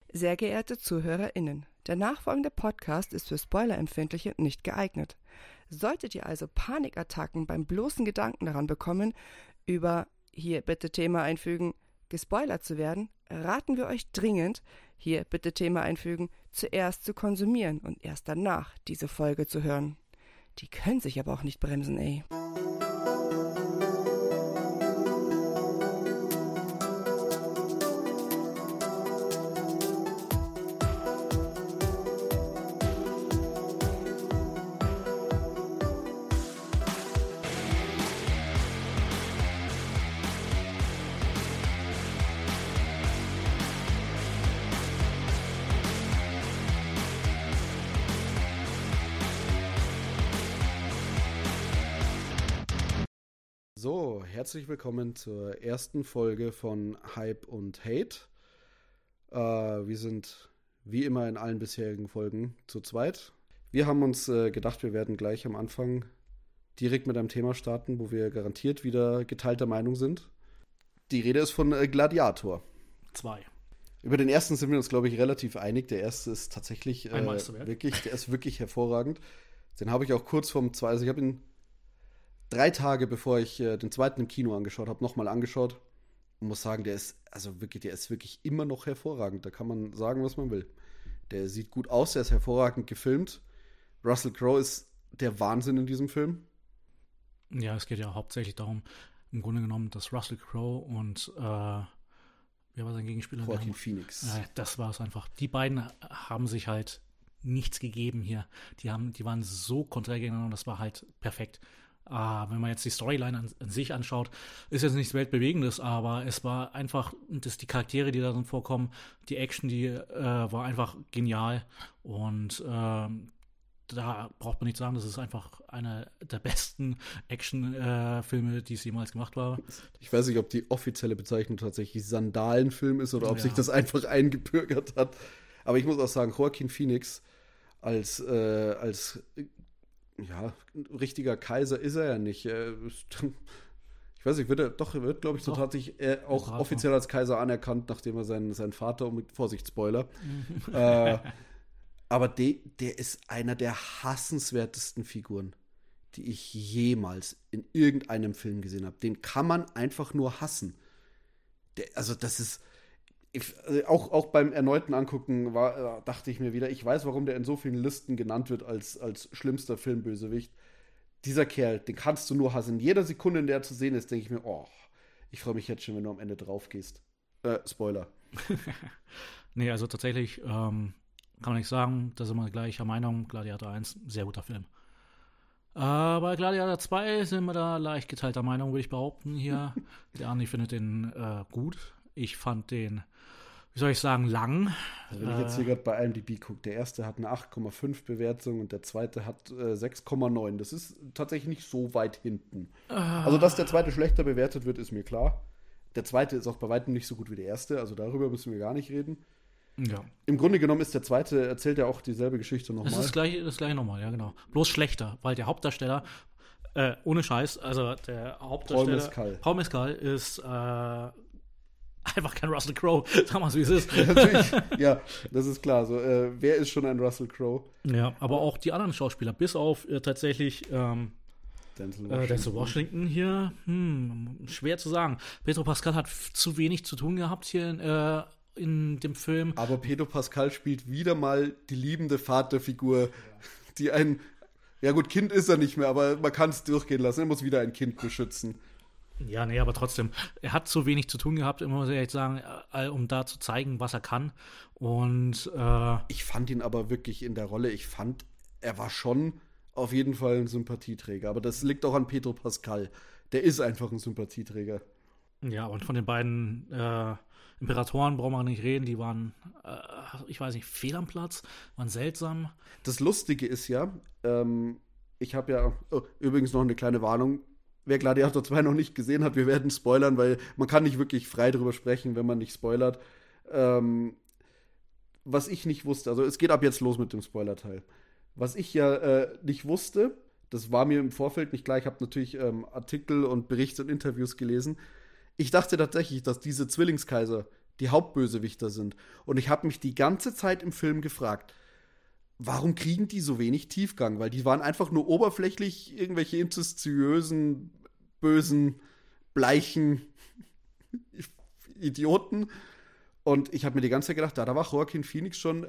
Sehr geehrte ZuhörerInnen, der nachfolgende Podcast ist für Spoilerempfindliche nicht geeignet. Solltet ihr also Panikattacken beim bloßen Gedanken daran bekommen, über, hier bitte Thema einfügen, gespoilert zu werden, raten wir euch dringend, hier bitte Thema einfügen, zuerst zu konsumieren und erst danach diese Folge zu hören. Die können sich aber auch nicht bremsen, ey. So, herzlich willkommen zur ersten Folge von Hype und Hate. Wir sind wie immer in allen bisherigen Folgen zu zweit. Wir haben uns gedacht, wir werden gleich am Anfang direkt mit einem Thema starten, wo wir garantiert wieder geteilter Meinung sind. Die Rede ist von Gladiator 2. Über den ersten sind wir uns, glaube ich, relativ einig. Der erste ist tatsächlich Ein Meisterwerk. der ist wirklich hervorragend. Den habe ich auch kurz vorm zweiten, also ich habe ihn 3 Tage, bevor ich den zweiten im Kino angeschaut habe, nochmal angeschaut. Und muss sagen, der ist wirklich immer noch hervorragend. Da kann man sagen, was man will. Der sieht gut aus, der ist hervorragend gefilmt. Russell Crowe ist der Wahnsinn in diesem Film. Ja, es geht ja hauptsächlich darum, im Grunde genommen, dass Russell Crowe und wer war sein Gegenspieler? Joaquin Phoenix. Das war es einfach. Die beiden haben sich halt nichts gegeben hier. Die waren so konträr gegeneinander und das war halt perfekt. Wenn man jetzt die Storyline an sich anschaut, ist jetzt nichts Weltbewegendes, aber es war einfach, die Charaktere, die da drin vorkommen, die Action, die war einfach genial und da braucht man nicht sagen, das ist einfach einer der besten Action-Filme, die es jemals gemacht war. Ich weiß nicht, ob die offizielle Bezeichnung tatsächlich Sandalenfilm ist oder ob sich das einfach eingebürgert hat. Aber ich muss auch sagen, Joaquin Phoenix als richtiger Kaiser ist er ja nicht. Ich weiß nicht, wird, glaube ich, so tatsächlich auch offiziell als Kaiser anerkannt, nachdem er seinen Vater, Vorsicht, Spoiler, aber der ist einer der hassenswertesten Figuren, die ich jemals in irgendeinem Film gesehen habe. Den kann man einfach nur hassen. Das ist auch beim erneuten Angucken dachte ich mir wieder, ich weiß, warum der in so vielen Listen genannt wird als schlimmster Filmbösewicht. Dieser Kerl, den kannst du nur hassen. In jeder Sekunde, in der er zu sehen ist, denke ich mir, ich freue mich jetzt schon, wenn du am Ende drauf gehst. Spoiler. Nee, also tatsächlich kann man nicht sagen, da sind wir gleicher Meinung. Gladiator 1, sehr guter Film. Bei Gladiator 2 sind wir da leicht geteilter Meinung, würde ich behaupten hier. Der Andi findet den gut. Ich fand den, wie soll ich sagen, lang. Also wenn ich jetzt hier gerade bei IMDb gucke, der erste hat eine 8,5 Bewertung und der zweite hat 6,9. Das ist tatsächlich nicht so weit hinten. Also, dass der zweite schlechter bewertet wird, ist mir klar. Der zweite ist auch bei weitem nicht so gut wie der erste, also darüber müssen wir gar nicht reden. Ja. Im Grunde genommen ist der zweite, erzählt ja auch dieselbe Geschichte nochmal. Das ist das gleiche nochmal, ja genau. Bloß schlechter, weil der Hauptdarsteller, ohne Scheiß, also der Hauptdarsteller Paul Mescal ist einfach kein Russell Crowe, sag mal, wie es ist. Ja, natürlich, ja, das ist klar. So, wer ist schon ein Russell Crowe? Ja, aber auch die anderen Schauspieler, bis auf tatsächlich Denzel Washington hier, schwer zu sagen. Pedro Pascal hat zu wenig zu tun gehabt hier in dem Film. Aber Pedro Pascal spielt wieder mal die liebende Vaterfigur, die ja gut, Kind ist er nicht mehr, aber man kann es durchgehen lassen. Er muss wieder ein Kind beschützen. Ja, nee, aber trotzdem, er hat zu wenig zu tun gehabt, immer muss ich ehrlich sagen, um da zu zeigen, was er kann. Und ich fand ihn aber wirklich in der Rolle, er war schon auf jeden Fall ein Sympathieträger. Aber das liegt auch an Pedro Pascal. Der ist einfach ein Sympathieträger. Ja, und von den beiden Imperatoren brauchen wir nicht reden, die waren, ich weiß nicht, fehl am Platz, waren seltsam. Das Lustige ist ja, ich habe ja, übrigens noch eine kleine Warnung, wer Gladiator 2 noch nicht gesehen hat, wir werden spoilern, weil man kann nicht wirklich frei drüber sprechen, wenn man nicht spoilert. Was ich nicht wusste, also es geht ab jetzt los mit dem Spoiler-Teil. Was ich ja nicht wusste, das war mir im Vorfeld nicht klar, ich habe natürlich Artikel und Berichte und Interviews gelesen. Ich dachte tatsächlich, dass diese Zwillingskaiser, die Hauptbösewichter sind. Und ich habe mich die ganze Zeit im Film gefragt, warum kriegen die so wenig Tiefgang? Weil die waren einfach nur oberflächlich irgendwelche inzestiösen, bösen, bleichen Idioten. Und ich habe mir die ganze Zeit gedacht, da war Joaquin Phoenix schon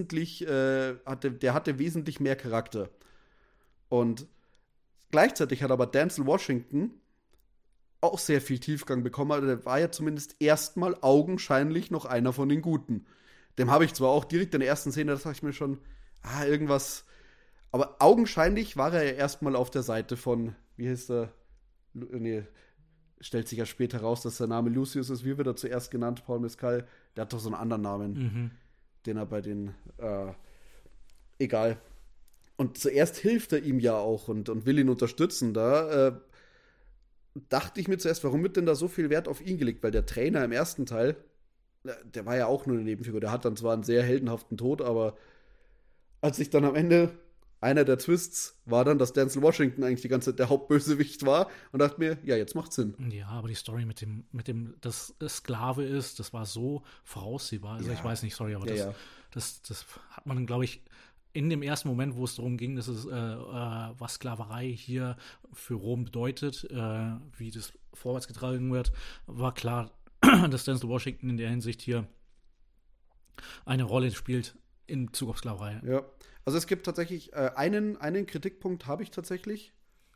hatte wesentlich mehr Charakter. Und gleichzeitig hat aber Denzel Washington auch sehr viel Tiefgang bekommen. Also der war ja zumindest erstmal augenscheinlich noch einer von den Guten. Dem habe ich zwar auch direkt in der ersten Szene, das sag ich mir schon, irgendwas. Aber augenscheinlich war er ja erstmal auf der Seite von, wie heißt er? Nee, stellt sich ja später raus, dass der Name Lucius ist. Wie wird er zuerst genannt? Paul Mescal. Der hat doch so einen anderen Namen, den er bei den, egal. Und zuerst hilft er ihm ja auch und will ihn unterstützen. Da dachte ich mir zuerst, warum wird denn da so viel Wert auf ihn gelegt? Weil der Trainer im ersten Teil, der war ja auch nur eine Nebenfigur. Der hat dann zwar einen sehr heldenhaften Tod, aber als ich dann am Ende, einer der Twists war dann, dass Denzel Washington eigentlich die ganze Zeit der Hauptbösewicht war und dachte mir, ja, jetzt macht's Sinn. Ja, aber die Story mit dem, dass es Sklave ist, das war so voraussehbar. Also ich weiß nicht, sorry, aber das hat man, glaube ich, in dem ersten Moment, wo es darum ging, dass es, was Sklaverei hier für Rom bedeutet, wie das vorwärts getragen wird, war klar, dass Denzel Washington in der Hinsicht hier eine Rolle spielt in Bezug auf Sklaverei. Ja, also es gibt tatsächlich einen Kritikpunkt habe ich tatsächlich.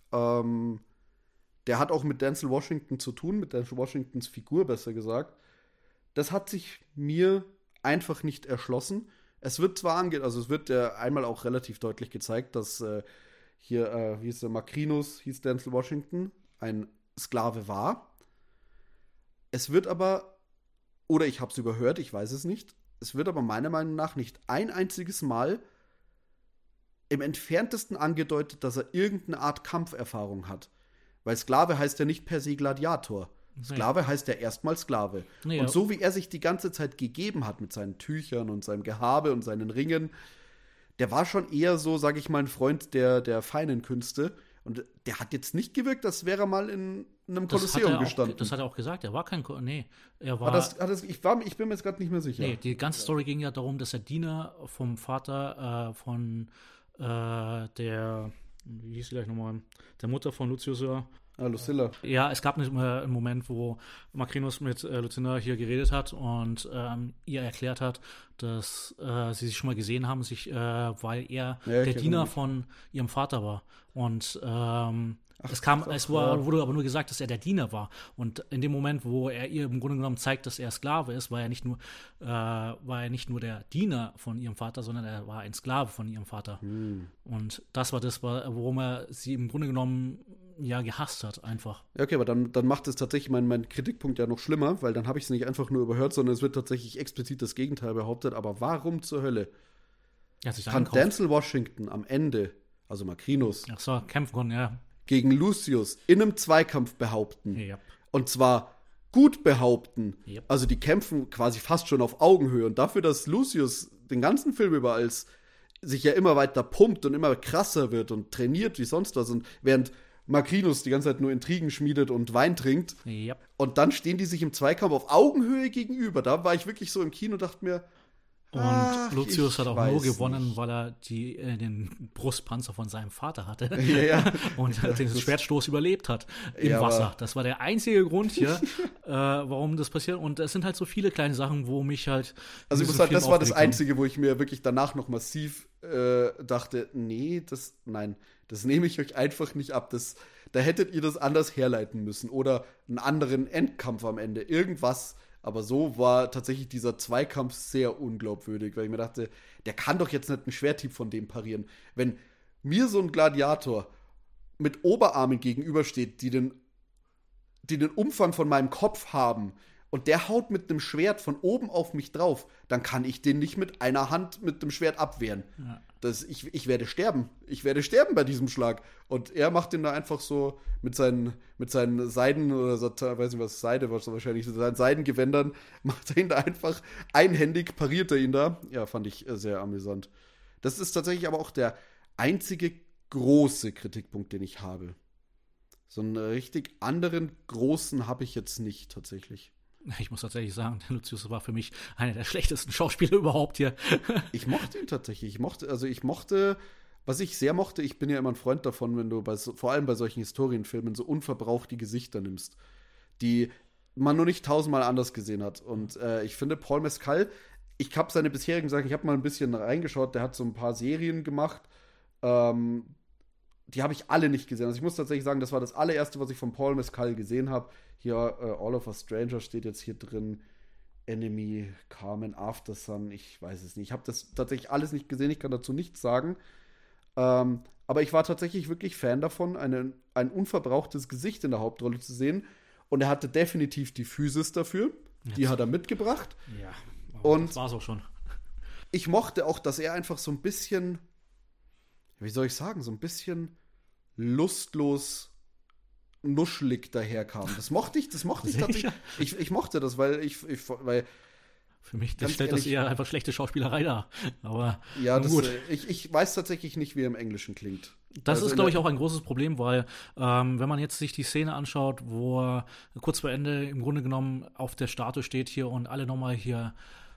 Der hat auch mit Denzel Washington zu tun, mit Denzel Washingtons Figur besser gesagt. Das hat sich mir einfach nicht erschlossen. Es wird zwar es wird einmal auch relativ deutlich gezeigt, dass hier, wie hieß der, Macrinus, hieß Denzel Washington, ein Sklave war. Es wird aber, oder ich habe es überhört, ich weiß es nicht, es wird aber meiner Meinung nach nicht ein einziges Mal im Entferntesten angedeutet, dass er irgendeine Art Kampferfahrung hat. Weil Sklave heißt ja nicht per se Gladiator. Sklave heißt ja erstmal Sklave. Ja. Und so wie er sich die ganze Zeit gegeben hat mit seinen Tüchern und seinem Gehabe und seinen Ringen, der war schon eher so, sag ich mal, ein Freund der feinen Künste. Und der hat jetzt nicht gewirkt, als wäre er mal in einem Kolosseum gestanden. Das hat er auch gesagt, er war kein er war. Ich bin mir jetzt gerade nicht mehr sicher. Nee, die ganze Story ging ja darum, dass er Diener vom Vater von der, wie hieß sie gleich nochmal, der Mutter von Lucius war. Lucilla. Ja, es gab einen Moment, wo Macrinus mit Lucinda hier geredet hat und ihr erklärt hat, dass sie sich schon mal gesehen haben, weil er der Diener von ihrem Vater war. Und wurde aber nur gesagt, dass er der Diener war. Und in dem Moment, wo er ihr im Grunde genommen zeigt, dass er Sklave ist, war er nicht nur der Diener von ihrem Vater, sondern er war ein Sklave von ihrem Vater. Und das war das, worum er sie im Grunde genommen gehasst hat, einfach. Ja, okay, aber dann macht es tatsächlich mein Kritikpunkt ja noch schlimmer, weil dann habe ich es nicht einfach nur überhört, sondern es wird tatsächlich explizit das Gegenteil behauptet. Aber warum zur Hölle kann Denzel Washington am Ende, also Macrinus, kämpfen konnten, ja, gegen Lucius in einem Zweikampf behaupten? Ja. Und zwar gut behaupten. Yep. Also die kämpfen quasi fast schon auf Augenhöhe. Und dafür, dass Lucius den ganzen Film über sich ja immer weiter pumpt und immer krasser wird und trainiert wie sonst was. Und während Macrinus die ganze Zeit nur Intrigen schmiedet und Wein trinkt. Yep. Und dann stehen die sich im Zweikampf auf Augenhöhe gegenüber. Da war ich wirklich so im Kino und dachte mir, und Lucius hat auch nur gewonnen, weil er den Brustpanzer von seinem Vater hatte. Ja. Und den Schwertstoß überlebt hat im Wasser. Das war der einzige Grund hier, warum das passiert. Und es sind halt so viele kleine Sachen, wo mich halt. Also ich muss sagen, das war das Einzige, wo ich mir wirklich danach noch massiv dachte, das nehme ich euch einfach nicht ab. Da hättet ihr das anders herleiten müssen. Oder einen anderen Endkampf am Ende. Irgendwas. Aber so war tatsächlich dieser Zweikampf sehr unglaubwürdig, weil ich mir dachte, der kann doch jetzt nicht einen Schwerthieb von dem parieren. Wenn mir so ein Gladiator mit Oberarmen gegenübersteht, die den Umfang von meinem Kopf haben und der haut mit einem Schwert von oben auf mich drauf, dann kann ich den nicht mit einer Hand mit dem Schwert abwehren. Ja. Ich werde sterben. Ich werde sterben bei diesem Schlag. Und er macht ihn da einfach so mit seinen Seiden oder weiß nicht was, Seide, was wahrscheinlich, mit seinen Seidengewändern, macht er ihn da einfach einhändig, pariert er ihn da. Ja, fand ich sehr amüsant. Das ist tatsächlich aber auch der einzige große Kritikpunkt, den ich habe. So einen richtig anderen großen habe ich jetzt nicht tatsächlich. Ich muss tatsächlich sagen, der Lucius war für mich einer der schlechtesten Schauspieler überhaupt hier. Ich mochte ihn tatsächlich. Was ich sehr mochte, ich bin ja immer ein Freund davon, wenn du vor allem bei solchen Historienfilmen so unverbraucht die Gesichter nimmst, die man nur nicht tausendmal anders gesehen hat. Und ich finde, Paul Mescal, ich habe seine bisherigen Sachen, ich habe mal ein bisschen reingeschaut, der hat so ein paar Serien gemacht, die habe ich alle nicht gesehen. Also ich muss tatsächlich sagen, das war das allererste, was ich von Paul Mescal gesehen habe. Hier, All of Us Strangers steht jetzt hier drin. Enemy, Carmen, After Sun, ich weiß es nicht. Ich habe das tatsächlich alles nicht gesehen, ich kann dazu nichts sagen. Aber ich war tatsächlich wirklich Fan davon, ein unverbrauchtes Gesicht in der Hauptrolle zu sehen. Und er hatte definitiv die Physis dafür. Die hat er mitgebracht. Ja, und das war's auch schon. Ich mochte auch, dass er einfach so ein bisschen, wie soll ich sagen, so ein bisschen lustlos, nuschelig daherkam. Das mochte ich tatsächlich. Ich mochte das, weil für mich stellt das eher einfach schlechte Schauspielerei dar. Aber ja, gut. Ich weiß tatsächlich nicht, wie er im Englischen klingt. Das ist, glaube ich, auch ein großes Problem, weil wenn man jetzt sich die Szene anschaut, wo er kurz vor Ende im Grunde genommen auf der Statue steht hier und alle nochmal hier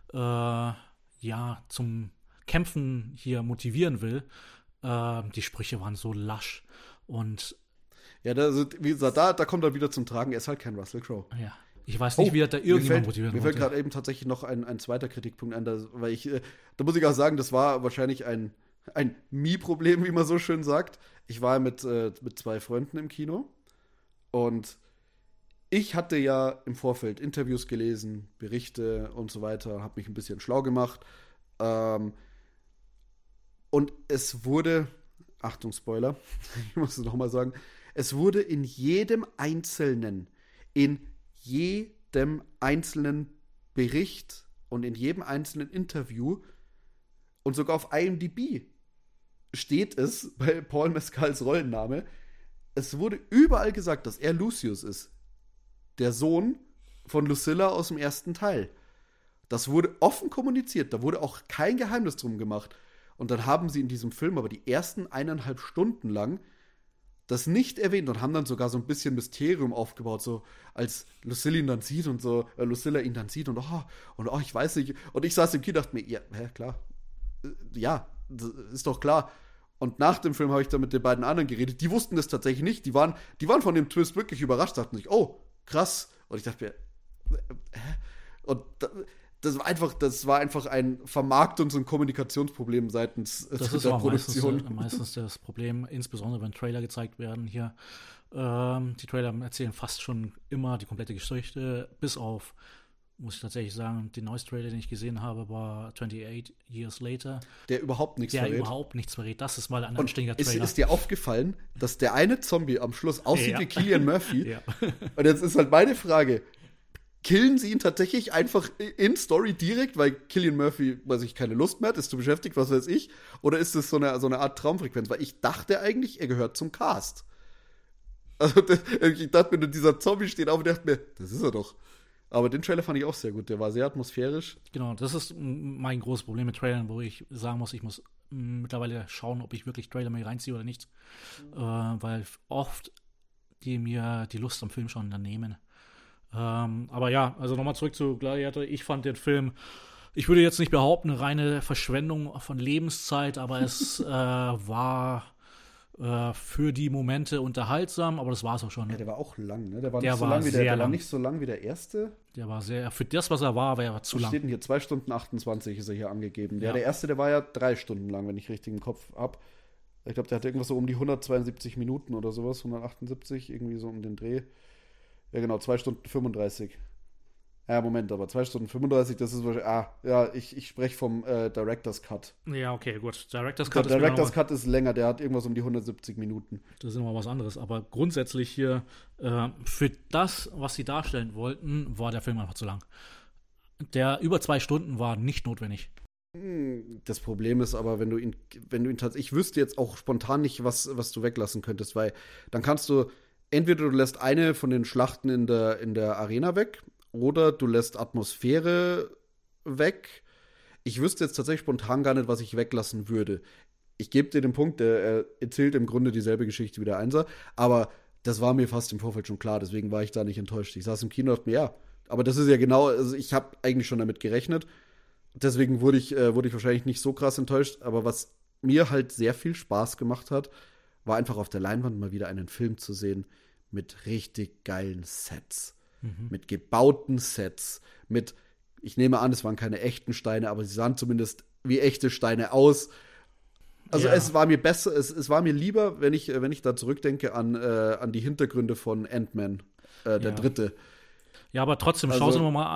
zum Kämpfen hier motivieren will, die Sprüche waren so lasch und ja, wie gesagt, da kommt er wieder zum Tragen. Er ist halt kein Russell Crowe. Ja. Ich weiß nicht, wie er da irgendjemand motivieren Mir fällt gerade eben tatsächlich noch ein zweiter Kritikpunkt ein, da muss ich auch sagen, das war wahrscheinlich ein Me-Problem, wie man so schön sagt. Ich war mit 2 Freunden im Kino und ich hatte ja im Vorfeld Interviews gelesen, Berichte und so weiter, habe mich ein bisschen schlau gemacht. Und es wurde, Achtung, Spoiler, ich muss es nochmal sagen, es wurde in jedem einzelnen Bericht und in jedem einzelnen Interview und sogar auf IMDb steht es bei Paul Mescals Rollenname, es wurde überall gesagt, dass er Lucius ist. Der Sohn von Lucilla aus dem ersten Teil. Das wurde offen kommuniziert, da wurde auch kein Geheimnis drum gemacht. Und dann haben sie in diesem Film aber die ersten 1,5 Stunden lang das nicht erwähnt und haben dann sogar so ein bisschen Mysterium aufgebaut, so als Lucilla ihn dann sieht und ich weiß nicht. Und ich saß im Kino und dachte mir, ja, klar. Ja, das ist doch klar. Und nach dem Film habe ich dann mit den beiden anderen geredet, die wussten das tatsächlich nicht. Die waren von dem Twist wirklich überrascht, dachten sich, oh, krass. Und ich dachte mir, Und das war einfach ein Vermarktungs- und Kommunikationsproblem seitens der Produktion. Das ist meistens das Problem, insbesondere wenn Trailer gezeigt werden hier. Die Trailer erzählen fast schon immer die komplette Geschichte, bis auf, muss ich tatsächlich sagen, den neuesten Trailer, den ich gesehen habe, war 28 Years Later. Der überhaupt nichts verrät. Das ist mal ein anständiger Trailer. Ist dir aufgefallen, dass der eine Zombie am Schluss aussieht wie Cillian Murphy? Ja. Und jetzt ist halt meine Frage, killen sie ihn tatsächlich einfach in Story direkt, weil Cillian Murphy, keine Lust mehr hat, ist zu beschäftigt, was weiß ich? Oder ist es so eine Art Traumfrequenz? Weil ich dachte eigentlich, er gehört zum Cast. Also ich dachte mir, dieser Zombie steht auf und dachte mir, das ist er doch. Aber den Trailer fand ich auch sehr gut. Der war sehr atmosphärisch. Genau, das ist mein großes Problem mit Trailern, wo ich sagen muss, ich muss mittlerweile schauen, ob ich wirklich Trailer mir reinziehe oder nicht. Weil oft die mir die Lust am Film schon dann nehmen. Aber ja, also nochmal zurück zu Gladiator. Ich fand den Film, ich würde jetzt nicht behaupten, eine reine Verschwendung von Lebenszeit, aber es war für die Momente unterhaltsam, aber das war es auch schon. Ja, der war auch lang, ne? Der war nicht so lang wie der erste. Der war für das, was er war er zu lang. Steht denn hier 2 Stunden 28 ist er hier angegeben. Ja. Der erste, der war ja 3 Stunden lang, wenn ich richtig im Kopf habe. Ich glaube, der hatte irgendwas so um die 172 Minuten oder sowas, 178, irgendwie so um den Dreh. Ja, genau, 2 Stunden 35. Ja, Moment, aber 2 Stunden 35, das ist wahrscheinlich. Ich spreche vom Director's Cut. Ja, okay, gut. Der Director's Cut ist länger, der hat irgendwas um die 170 Minuten. Das ist nochmal was anderes. Aber grundsätzlich hier, für das, was sie darstellen wollten, war der Film einfach zu lang. Der über 2 Stunden war nicht notwendig. Das Problem ist aber, wenn du ihn tatsächlich, ich wüsste jetzt auch spontan nicht, was du weglassen könntest, weil dann kannst du entweder du lässt eine von den Schlachten in der Arena weg oder du lässt Atmosphäre weg. Ich wüsste jetzt tatsächlich spontan gar nicht, was ich weglassen würde. Ich gebe dir den Punkt, er erzählt im Grunde dieselbe Geschichte wie der Einser, aber das war mir fast im Vorfeld schon klar, deswegen war ich da nicht enttäuscht. Ich saß im Kino und dachte mir, ja, Aber das ist ja genau, also ich habe eigentlich schon damit gerechnet. Deswegen wurde ich wahrscheinlich nicht so krass enttäuscht. Aber was mir halt sehr viel Spaß gemacht hat, war einfach auf der Leinwand mal wieder einen Film zu sehen mit richtig geilen Sets. Mit gebauten Sets. Ich nehme an, es waren keine echten Steine, aber sie sahen zumindest wie echte Steine aus. Also es war mir besser, es war mir lieber, wenn ich da zurückdenke an die Hintergründe von Ant-Man, der dritte. Ja, aber trotzdem, schau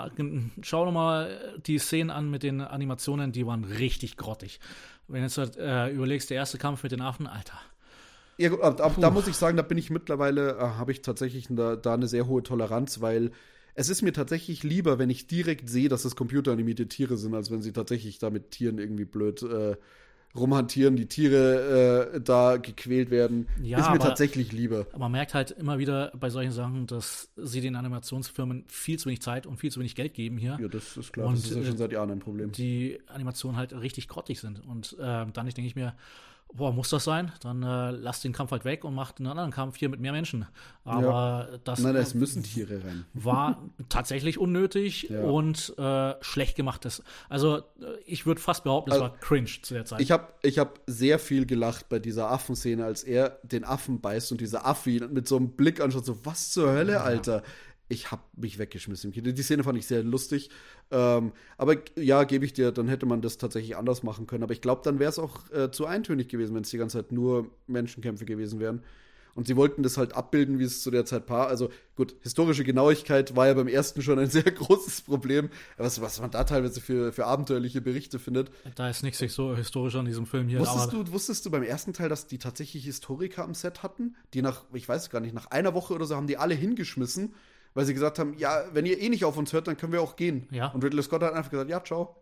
noch mal die Szenen an mit den Animationen, die waren richtig grottig. Wenn du jetzt überlegst, der erste Kampf mit den Affen, Alter. Ja, da muss ich sagen, da bin ich mittlerweile, habe ich tatsächlich da eine sehr hohe Toleranz, weil es ist mir tatsächlich lieber, wenn ich direkt sehe, dass es computeranimierte Tiere sind, als wenn sie tatsächlich da mit Tieren irgendwie blöd rumhantieren, die Tiere da gequält werden. Ja, ist mir tatsächlich lieber. Aber man merkt halt immer wieder bei solchen Sachen, dass sie den Animationsfirmen viel zu wenig Zeit und viel zu wenig Geld geben hier. Ja, das ist klar. Und das ist ja schon seit Jahren ein Problem. Die Animationen halt richtig grottig sind. Und dann denke ich mir, boah, muss das sein? Dann lass den Kampf halt weg und mach einen anderen Kampf hier mit mehr Menschen. Aber es müssen Tiere rein. War tatsächlich unnötig und schlecht gemachtes. Also ich würde fast behaupten, es war cringe zu der Zeit. Ich hab sehr viel gelacht bei dieser Affenszene, als er den Affen beißt und dieser Affe ihn mit so einem Blick anschaut, so, was zur Hölle, Alter? Ich hab mich weggeschmissen. Die Szene fand ich sehr lustig. Aber ja, gebe ich dir, dann hätte man das tatsächlich anders machen können. Aber ich glaube, dann wäre es auch zu eintönig gewesen, wenn es die ganze Zeit nur Menschenkämpfe gewesen wären. Und sie wollten das halt abbilden, wie es zu der Zeit war. Also gut, historische Genauigkeit war ja beim ersten schon ein sehr großes Problem. Was man da teilweise für abenteuerliche Berichte findet. Da ist nichts so historisch an diesem Film hier. Wusstest du beim ersten Teil, dass die tatsächlich Historiker am Set hatten? Die ich weiß gar nicht, nach einer Woche oder so haben die alle hingeschmissen, weil sie gesagt haben, ja, wenn ihr nicht auf uns hört, dann können wir auch gehen. Ja. Und Ridley Scott hat einfach gesagt, ja, ciao.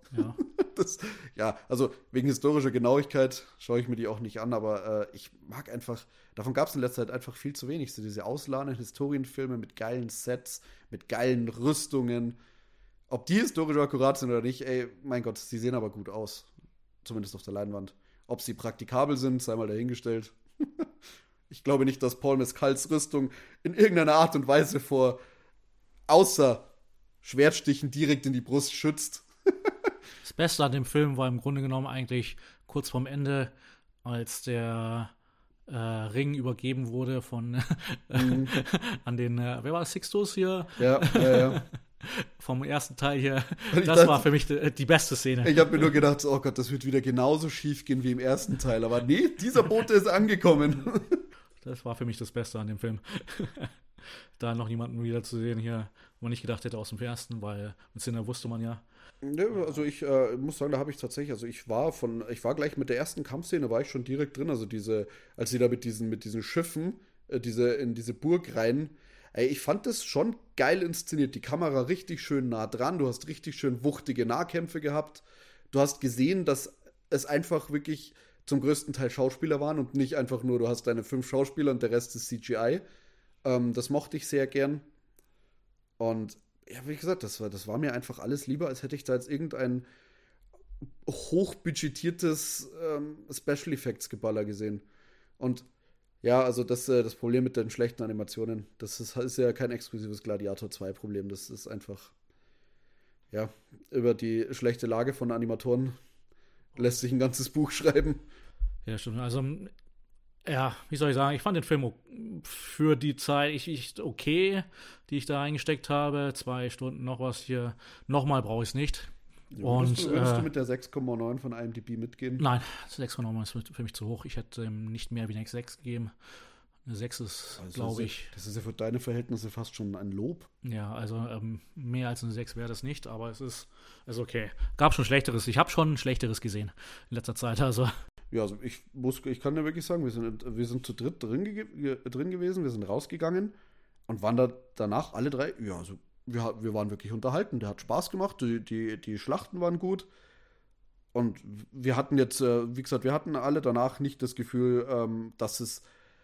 Ja. Also wegen historischer Genauigkeit schaue ich mir die auch nicht an, aber ich mag einfach, davon gab es in letzter Zeit einfach viel zu wenig. So diese ausladenden Historienfilme mit geilen Sets, mit geilen Rüstungen. Ob die historisch akkurat sind oder nicht, ey, mein Gott, sie sehen aber gut aus. Zumindest auf der Leinwand. Ob sie praktikabel sind, sei mal dahingestellt. Ich glaube nicht, dass Paul Mescals Rüstung in irgendeiner Art und Weise vor außer Schwertstichen direkt in die Brust schützt. Das Beste an dem Film war im Grunde genommen eigentlich kurz vorm Ende, als der Ring übergeben wurde von an den, wer war das, Sixtus hier? Ja. Vom ersten Teil hier. Das war für mich die beste Szene. Ich habe mir nur gedacht, oh Gott, das wird wieder genauso schief gehen wie im ersten Teil. Aber nee, dieser Bote ist angekommen. Das war für mich das Beste an dem Film. Da noch jemanden wiederzusehen hier, wo man nicht gedacht hätte aus dem ersten, weil mit Sinner wusste man ja. Also ich muss sagen, da habe ich tatsächlich, also ich war gleich mit der ersten Kampfszene, war ich schon direkt drin, also als sie da mit diesen Schiffen in diese Burg rein, ich fand das schon geil inszeniert, die Kamera richtig schön nah dran, du hast richtig schön wuchtige Nahkämpfe gehabt, du hast gesehen, dass es einfach wirklich zum größten Teil Schauspieler waren und nicht einfach nur, du hast deine 5 Schauspieler und der Rest ist CGI. Das mochte ich sehr gern. Und ja, wie gesagt, das war mir einfach alles lieber, als hätte ich da jetzt irgendein hochbudgetiertes Special Effects Geballer gesehen. Und ja, also das Problem mit den schlechten Animationen, das ist ja kein exklusives Gladiator 2 Problem. Das ist einfach, ja, über die schlechte Lage von Animatoren lässt sich ein ganzes Buch schreiben. Ja, stimmt. Also, ja, wie soll ich sagen, ich fand den Film für die Zeit okay, die ich da eingesteckt habe. 2 Stunden noch was hier. Nochmal brauche ich es nicht. Würdest du mit der 6,9 von IMDb mitgehen? Nein, 6,9 ist für mich zu hoch. Ich hätte ihm nicht mehr wie eine 6 gegeben. Eine 6 ist, also glaube ich. Das ist ja für deine Verhältnisse fast schon ein Lob. Ja, also mehr als eine 6 wäre das nicht, aber es ist okay. Gab schon Schlechteres. Ich habe schon Schlechteres gesehen in letzter Zeit. Also. Ja, also ich kann ja wirklich sagen, wir sind zu dritt drin gewesen, wir sind rausgegangen und waren danach alle 3, ja, also wir waren wirklich unterhalten, der hat Spaß gemacht, die Schlachten waren gut und wir hatten jetzt, wie gesagt, wir hatten alle danach nicht das Gefühl, dass es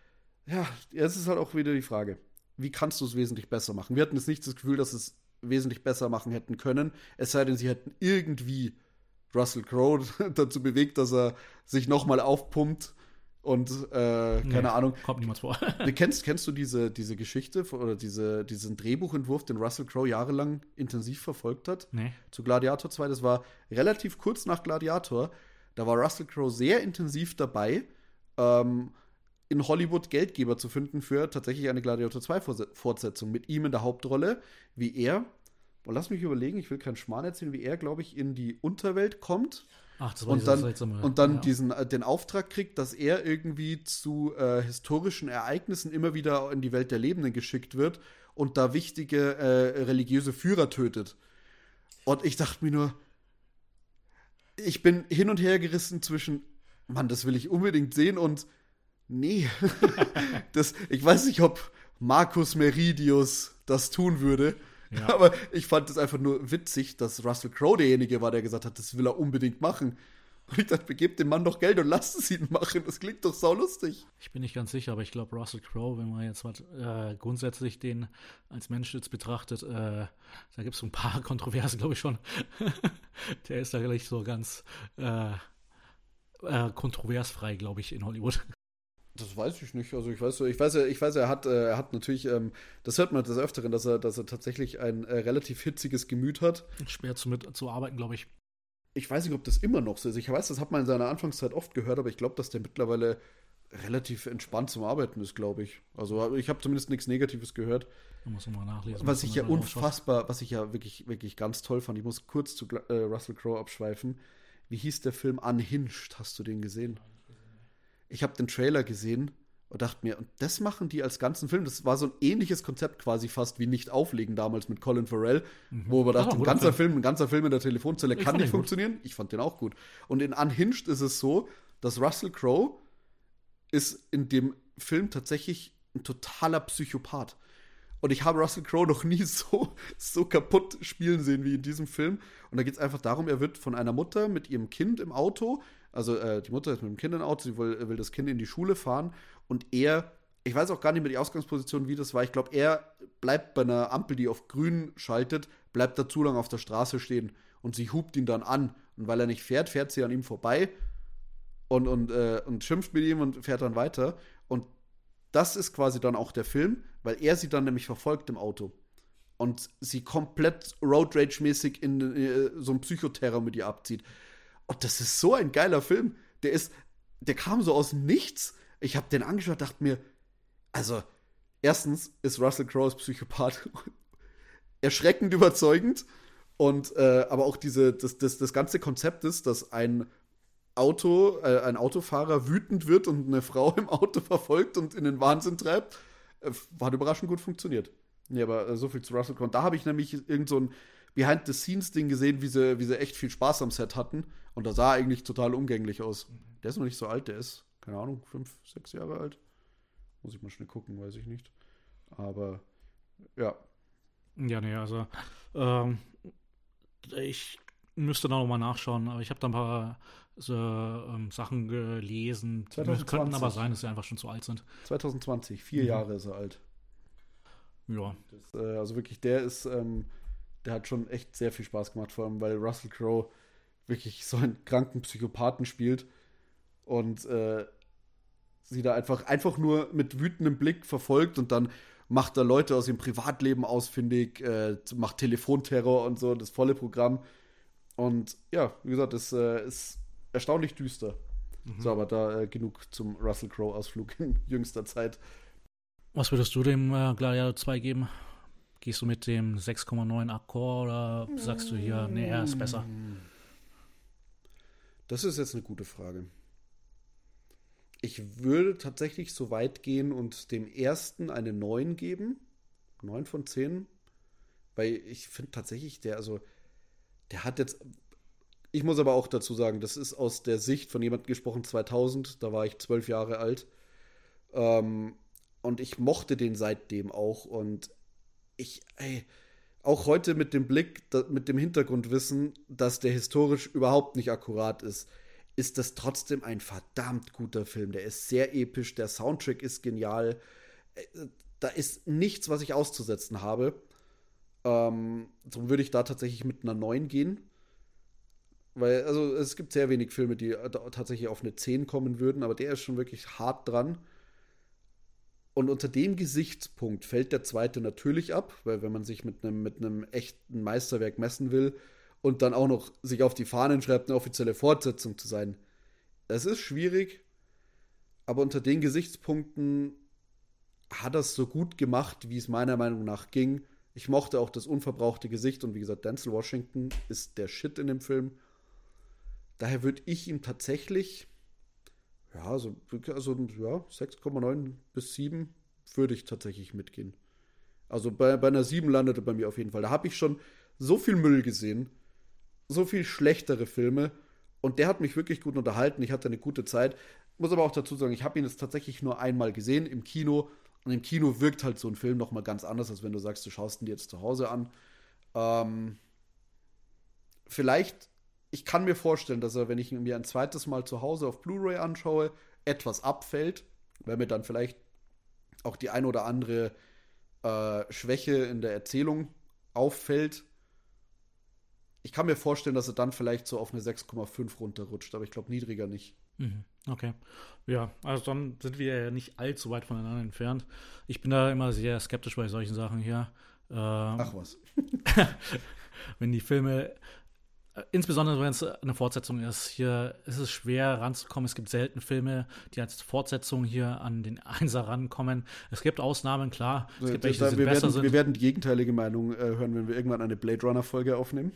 ist halt auch wieder die Frage, wie kannst du es wesentlich besser machen? Wir hatten jetzt nicht das Gefühl, dass es wesentlich besser machen hätten können, es sei denn, sie hätten irgendwie Russell Crowe dazu bewegt, dass er sich nochmal aufpumpt und keine Ahnung. Kommt niemals vor. Kennst du diese Geschichte oder diesen Drehbuchentwurf, den Russell Crowe jahrelang intensiv verfolgt hat? Nee. Zu Gladiator 2. Das war relativ kurz nach Gladiator. Da war Russell Crowe sehr intensiv dabei, in Hollywood Geldgeber zu finden für tatsächlich eine Gladiator 2 Fortsetzung mit ihm in der Hauptrolle, wie er, und lass mich überlegen, ich will keinen Schmarrn erzählen, wie er, glaube ich, in die Unterwelt kommt. Ach, das war und dann ja. den Auftrag kriegt, dass er irgendwie zu historischen Ereignissen immer wieder in die Welt der Lebenden geschickt wird und da wichtige religiöse Führer tötet. Und ich dachte mir nur, ich bin hin und her gerissen zwischen, Mann, das will ich unbedingt sehen und nee. Ich weiß nicht, ob Marcus Meridius das tun würde. Ja. Aber ich fand es einfach nur witzig, dass Russell Crowe derjenige war, der gesagt hat, das will er unbedingt machen. Und ich dachte, gebt dem Mann doch Geld und lasst es ihn machen. Das klingt doch saulustig. Ich bin nicht ganz sicher, aber ich glaube, Russell Crowe, wenn man jetzt mal grundsätzlich den als Mensch jetzt betrachtet, da gibt es so ein paar Kontroversen, glaube ich schon. Der ist da gleich so ganz kontroversfrei, glaube ich, in Hollywood. Das weiß ich nicht. Also ich weiß, er hat natürlich, das hört man des Öfteren, dass er tatsächlich ein relativ hitziges Gemüt hat. Schwer zu arbeiten, glaube ich. Ich weiß nicht, ob das immer noch so ist. Ich weiß, das hat man in seiner Anfangszeit oft gehört, aber ich glaube, dass der mittlerweile relativ entspannt zum Arbeiten ist, glaube ich. Also ich habe zumindest nichts Negatives gehört. Da muss man mal nachlesen. Was ich ja wirklich, wirklich ganz toll fand, ich muss kurz zu Russell Crowe abschweifen. Wie hieß der Film Unhinged? Hast du den gesehen? Ich habe den Trailer gesehen und dachte mir, und das machen die als ganzen Film. Das war so ein ähnliches Konzept quasi fast wie Nicht auflegen damals mit Colin Farrell, wo man dachte, ein ganzer Film in der Telefonzelle kann nicht funktionieren. Ich fand den auch gut. Und in Unhinged ist es so, dass Russell Crowe ist in dem Film tatsächlich ein totaler Psychopath. Und ich habe Russell Crowe noch nie so kaputt spielen sehen wie in diesem Film. Und da geht es einfach darum, er wird von einer Mutter mit ihrem Kind im Auto, also die Mutter ist mit dem Kind im Auto, sie will das Kind in die Schule fahren und er, ich weiß auch gar nicht mehr die Ausgangsposition, wie das war, ich glaube, er bleibt bei einer Ampel, die auf grün schaltet, bleibt da zu lange auf der Straße stehen und sie hupt ihn dann an. Und weil er nicht fährt, fährt sie an ihm vorbei und schimpft mit ihm und fährt dann weiter. Und das ist quasi dann auch der Film, weil er sie dann nämlich verfolgt im Auto. Und sie komplett Road Rage-mäßig in so einen Psychoterror mit ihr abzieht. Und das ist so ein geiler Film. Der kam so aus dem Nichts. Ich habe den angeschaut, dachte mir, also, erstens ist Russell Crowe als Psychopath erschreckend überzeugend. Und aber auch das ganze Konzept ist, dass ein Autofahrer wütend wird und eine Frau im Auto verfolgt und in den Wahnsinn treibt, hat überraschend gut funktioniert. Nee, aber so viel zu Russell Crowe. Und da habe ich nämlich irgend so ein Behind-the-Scenes-Ding gesehen, wie sie echt viel Spaß am Set hatten. Und da sah er eigentlich total umgänglich aus. Der ist noch nicht so alt, der ist, keine Ahnung, 5, 6 Jahre alt. Muss ich mal schnell gucken, weiß ich nicht. Aber, ja. Ja, nee, also, ich müsste da nochmal nachschauen, aber ich habe da ein paar Sachen gelesen. 2020. Könnten aber sein, dass sie einfach schon zu alt sind. 2020, 4 Jahre ist er alt. Ja. Also wirklich, der hat schon echt sehr viel Spaß gemacht, vor allem, weil Russell Crowe wirklich so einen kranken Psychopathen spielt und sie da einfach nur mit wütendem Blick verfolgt und dann macht er Leute aus ihrem Privatleben ausfindig, macht Telefonterror und so, das volle Programm. Und ja, wie gesagt, das ist erstaunlich düster. So, aber da genug zum Russell Crowe-Ausflug in jüngster Zeit. Was würdest du dem Gladiator 2 geben? Gehst du mit dem 6,9 Akkord oder sagst du hier, nee, er ist besser? Das ist jetzt eine gute Frage. Ich würde tatsächlich so weit gehen und dem ersten eine 9 geben. 9 von 10. Weil ich finde tatsächlich, der hat jetzt. Ich muss aber auch dazu sagen, das ist aus der Sicht von jemandem gesprochen, 2000, da war ich 12 Jahre alt. Und ich mochte den seitdem auch. Und auch heute mit dem Blick, mit dem Hintergrundwissen, dass der historisch überhaupt nicht akkurat ist das trotzdem ein verdammt guter Film. Der ist sehr episch, der Soundtrack ist genial. Da ist nichts, was ich auszusetzen habe. Darum würde ich da tatsächlich mit einer 9 gehen. Weil, also es gibt sehr wenig Filme, die tatsächlich auf eine 10 kommen würden, aber der ist schon wirklich hart dran. Und unter dem Gesichtspunkt fällt der zweite natürlich ab, weil wenn man sich mit einem echten Meisterwerk messen will und dann auch noch sich auf die Fahnen schreibt, eine offizielle Fortsetzung zu sein, das ist schwierig, aber unter den Gesichtspunkten hat er es so gut gemacht, wie es meiner Meinung nach ging. Ich mochte auch das unverbrauchte Gesicht und wie gesagt, Denzel Washington ist der Shit in dem Film. Daher würde ich ihm tatsächlich, ja, so 6,9 bis 7 würde ich tatsächlich mitgehen. Also bei einer 7 landete bei mir auf jeden Fall. Da habe ich schon so viel Müll gesehen, so viel schlechtere Filme und der hat mich wirklich gut unterhalten. Ich hatte eine gute Zeit. Muss aber auch dazu sagen, ich habe ihn jetzt tatsächlich nur einmal gesehen im Kino und im Kino wirkt halt so ein Film nochmal ganz anders, als wenn du sagst, du schaust ihn dir jetzt zu Hause an. Vielleicht, ich kann mir vorstellen, dass er, wenn ich ihn mir ein zweites Mal zu Hause auf Blu-ray anschaue, etwas abfällt, weil mir dann vielleicht auch die ein oder andere Schwäche in der Erzählung auffällt. Ich kann mir vorstellen, dass er dann vielleicht so auf eine 6,5 runterrutscht, aber ich glaube niedriger nicht. Okay. Ja, also dann sind wir ja nicht allzu weit voneinander entfernt. Ich bin da immer sehr skeptisch bei solchen Sachen hier. Ach was. Wenn die Filme, insbesondere wenn es eine Fortsetzung ist, hier ist es schwer ranzukommen. Es gibt selten Filme, die als Fortsetzung hier an den Einser rankommen. Es gibt Ausnahmen, klar. Es gibt welche, die besser sind. Wir werden die gegenteilige Meinung hören, wenn wir irgendwann eine Blade Runner-Folge aufnehmen.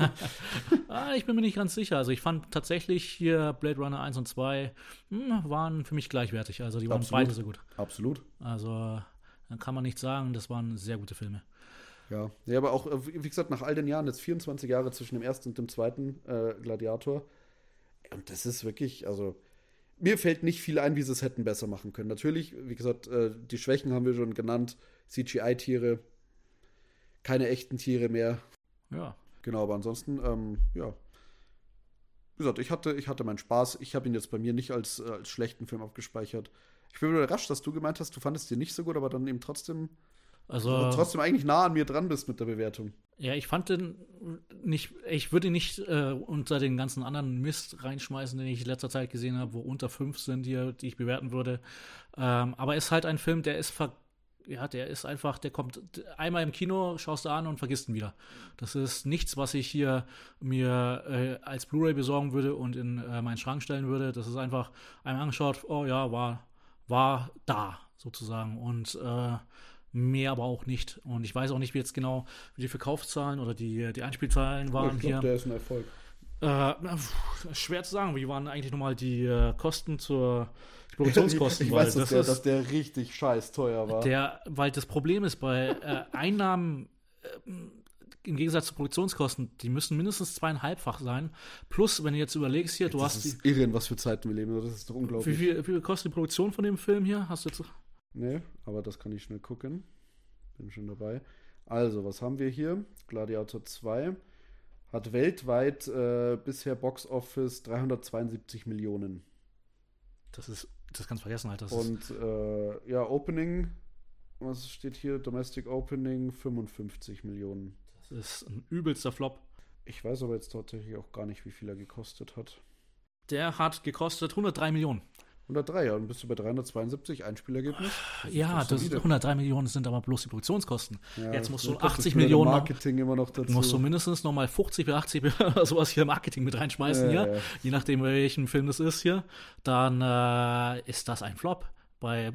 Ich bin mir nicht ganz sicher. Also ich fand tatsächlich hier Blade Runner 1 und 2 waren für mich gleichwertig. Also die waren beide so gut. Absolut. Also dann kann man nicht sagen, das waren sehr gute Filme. Ja, aber auch, wie gesagt, nach all den Jahren, jetzt 24 Jahre zwischen dem ersten und dem zweiten Gladiator. Und das ist wirklich, also, mir fällt nicht viel ein, wie sie es hätten besser machen können. Natürlich, wie gesagt, die Schwächen haben wir schon genannt. CGI-Tiere, keine echten Tiere mehr. Ja. Genau, aber ansonsten, ja. Wie gesagt, ich hatte meinen Spaß. Ich habe ihn jetzt bei mir nicht als schlechten Film abgespeichert. Ich bin überrascht, dass du gemeint hast, du fandest den nicht so gut, aber dann eben trotzdem eigentlich nah an mir dran bist mit der Bewertung. Ja, ich fand den nicht, ich würde ihn nicht unter den ganzen anderen Mist reinschmeißen, den ich in letzter Zeit gesehen habe, wo unter 5 sind hier, die ich bewerten würde. Aber ist halt ein Film, der ist einfach, der kommt einmal im Kino, schaust du an und vergisst ihn wieder. Das ist nichts, was ich hier mir als Blu-ray besorgen würde und in meinen Schrank stellen würde. Das ist einfach einmal angeschaut, oh ja, war da sozusagen und mehr aber auch nicht. Und ich weiß auch nicht, wie jetzt genau die Verkaufszahlen oder die Einspielzahlen waren hier. Der ist ein Erfolg. Schwer zu sagen. Wie waren eigentlich nochmal die Kosten die Produktionskosten? Ich weiß, dass der richtig scheiß teuer war. Weil das Problem ist, bei Einnahmen im Gegensatz zu Produktionskosten, die müssen mindestens 2,5-fach sein. Plus, wenn du jetzt überlegst hier, das ist irre, in was für Zeiten wir leben. Das ist doch unglaublich. Wie viel kostet die Produktion von dem Film hier? Hast du jetzt... Nee, aber das kann ich schnell gucken. Bin schon dabei. Also, was haben wir hier? Gladiator 2 hat weltweit bisher Box Office 372 Millionen. Das kannst du vergessen, halt. Und Opening, was steht hier? Domestic Opening 55 Millionen. Das ist ein übelster Flop. Ich weiß aber jetzt tatsächlich auch gar nicht, wie viel er gekostet hat. Der hat gekostet 103 Millionen. 103, ja, und bist du bei 372 Einspielergebnis? Ja, 103 Millionen sind aber bloß die Produktionskosten. Ja, jetzt musst du 80 Millionen Marketing immer noch dazu. Musst du mindestens nochmal 50 bis 80 sowas hier Marketing mit reinschmeißen hier. Ja. Je nachdem, welchen Film das ist hier. Dann ist das ein Flop bei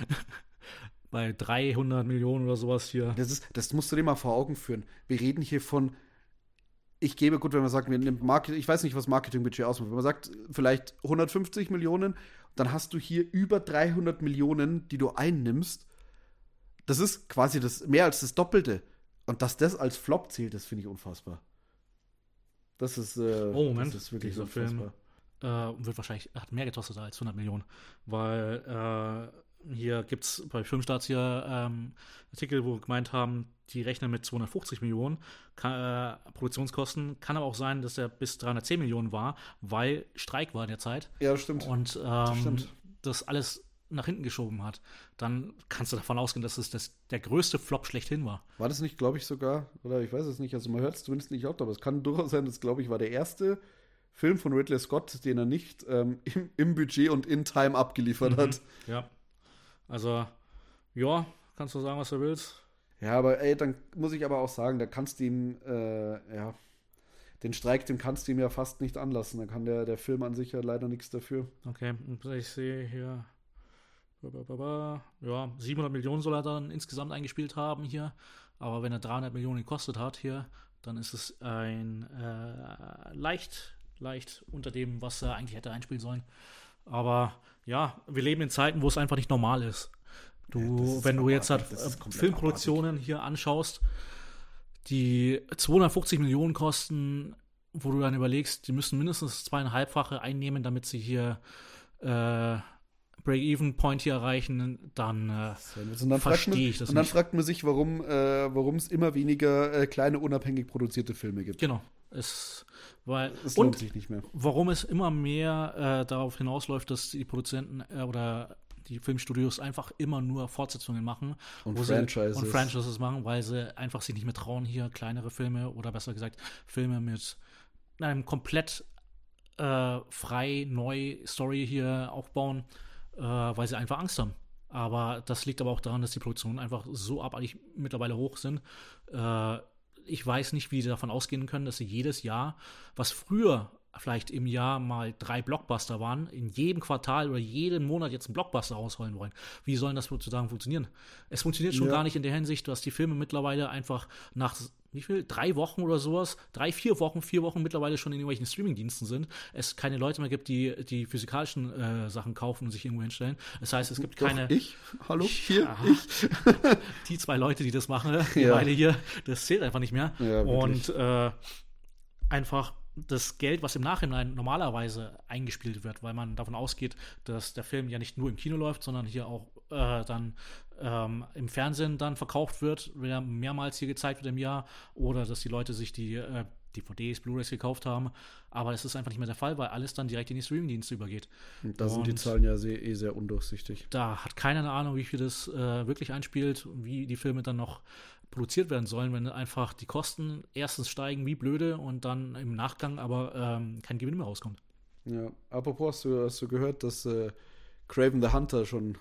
300 Millionen oder sowas hier. Das musst du dir mal vor Augen führen. Wir reden hier von, ich gebe, gut, wenn man sagt, wir nehmen Marketing, ich weiß nicht, was Marketingbudget ausmacht. Wenn man sagt, vielleicht 150 Millionen, dann hast du hier über 300 Millionen, die du einnimmst. Das ist quasi mehr als das Doppelte. Und dass das als Flop zählt, das finde ich unfassbar. Das ist, Moment, das ist wirklich dieser unfassbar. Film hat mehr gekostet als 100 Millionen. Weil hier gibt es bei Filmstarts hier Artikel, wo gemeint haben, die rechnen mit 250 Millionen Produktionskosten. Kann aber auch sein, dass er bis 310 Millionen war, weil Streik war in der Zeit. Ja, das stimmt. Und das alles nach hinten geschoben hat. Dann kannst du davon ausgehen, dass es der größte Flop schlechthin war. War das nicht, glaube ich, sogar, oder ich weiß es nicht, also man hört es zumindest nicht laut, aber es kann durchaus sein, das, glaube ich, war der erste Film von Ridley Scott, den er nicht im Budget und in Time abgeliefert hat. Ja. Also, ja, kannst du sagen, was du willst. Ja, aber dann muss ich aber auch sagen, da kannst du ihm, den Streik, den kannst du ihm ja fast nicht anlassen. Da kann der Film an sich ja leider nichts dafür. Okay, ich sehe hier, ja, 700 Millionen soll er dann insgesamt eingespielt haben hier. Aber wenn er 300 Millionen gekostet hat hier, dann ist es ein leicht unter dem, was er eigentlich hätte einspielen sollen. Aber ja, wir leben in Zeiten, wo es einfach nicht normal ist. Wenn du jetzt Filmproduktionen hier anschaust, die 250 Millionen kosten, wo du dann überlegst, die müssen mindestens 2,5-fache einnehmen, damit sie hier Break-Even-Point hier erreichen, dann verstehe ich das nicht. Und dann fragt man sich, warum es immer weniger kleine, unabhängig produzierte Filme gibt. Genau. Es lohnt sich nicht mehr. Warum es immer mehr darauf hinausläuft, dass die Produzenten oder die Filmstudios einfach immer nur Fortsetzungen machen und Franchises machen, weil sie einfach sich nicht mehr trauen, hier kleinere Filme oder besser gesagt Filme mit einem komplett frei neu Story hier aufbauen, weil sie einfach Angst haben. Aber das liegt aber auch daran, dass die Produktionen einfach so abartig mittlerweile hoch sind. Ich weiß nicht, wie sie davon ausgehen können, dass sie jedes Jahr, was früher vielleicht im Jahr mal 3 Blockbuster waren, in jedem Quartal oder jeden Monat jetzt einen Blockbuster rausholen wollen. Wie sollen das sozusagen funktionieren? Es funktioniert schon gar nicht in der Hinsicht, dass die Filme mittlerweile einfach nach, 3 Wochen oder sowas, 4 Wochen mittlerweile schon in irgendwelchen Streamingdiensten sind, es keine Leute mehr gibt, die physikalischen Sachen kaufen und sich irgendwo hinstellen. Das heißt, es gibt keine... Ich? Hallo? Hier? Ja, ich? Die 2 Leute, die das machen, mittlerweile hier, das zählt einfach nicht mehr. Ja, und einfach das Geld, was im Nachhinein normalerweise eingespielt wird, weil man davon ausgeht, dass der Film ja nicht nur im Kino läuft, sondern hier auch dann im Fernsehen dann verkauft wird, wenn er mehrmals hier gezeigt wird im Jahr, oder dass die Leute sich die DVDs, Blu-rays gekauft haben. Aber das ist einfach nicht mehr der Fall, weil alles dann direkt in die Streamingdienste übergeht. Und da sind die Zahlen ja sehr undurchsichtig. Da hat keiner eine Ahnung, wie viel das wirklich einspielt, wie die Filme dann noch produziert werden sollen, wenn einfach die Kosten erstens steigen wie blöde und dann im Nachgang aber kein Gewinn mehr rauskommt. Ja, apropos, hast du gehört, dass Kraven the Hunter schon